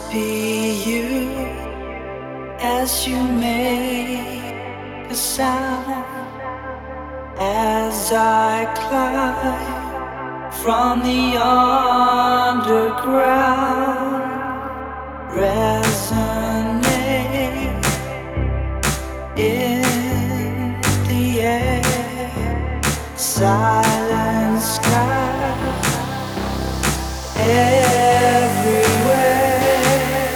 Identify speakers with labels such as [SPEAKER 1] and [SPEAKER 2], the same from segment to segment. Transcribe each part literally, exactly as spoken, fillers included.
[SPEAKER 1] be you as you make a sound as I climb from the underground. Resonate in the air, silent sky everywhere,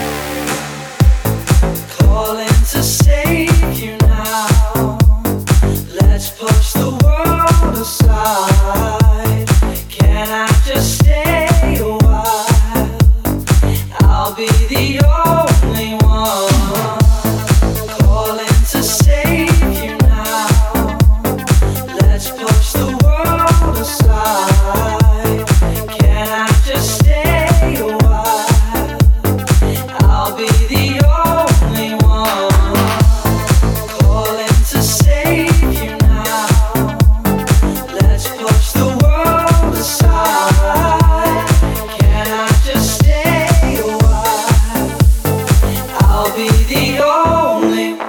[SPEAKER 1] calling to save you now. Let's push the world aside. Can I just stay a while? I'll be the only one calling to save you now. Let's push the world aside. Can I just stay a while? I'll be the only one calling to save you now. Let's push the world aside. Can I just stay a while? I'll be the only one.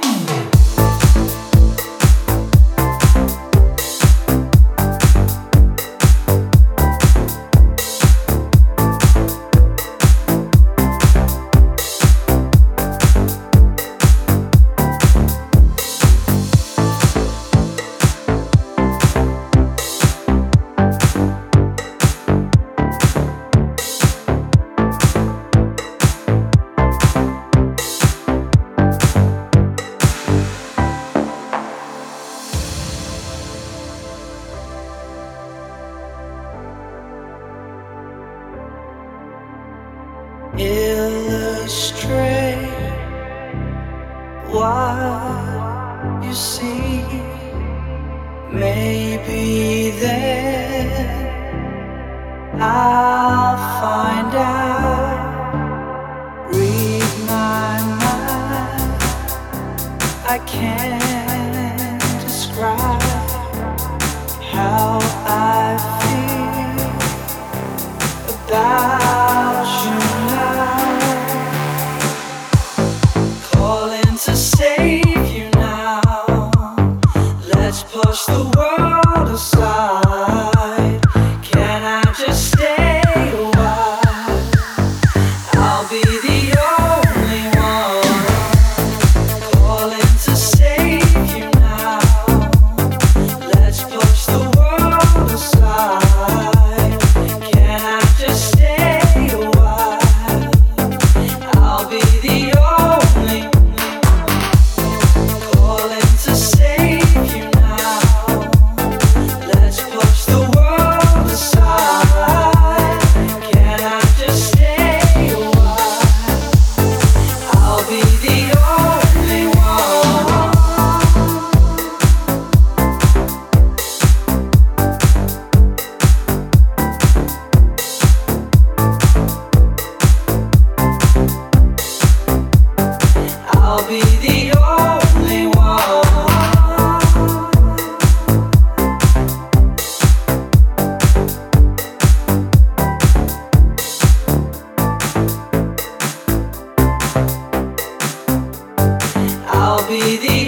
[SPEAKER 1] Illustrate what you see. Maybe then I'll find out. Read my mind. I can't describe how I feel about you now. Calling to save you now. Let's push the world aside. Can I just stay a while? I'll be the only one calling to save you now. Let's push the world aside. Can I just stay a while? I'll be the only calling to save you now. Let's push the world aside. Can I just stay a while? I'll be the only one. I'll be the only one. I'll be the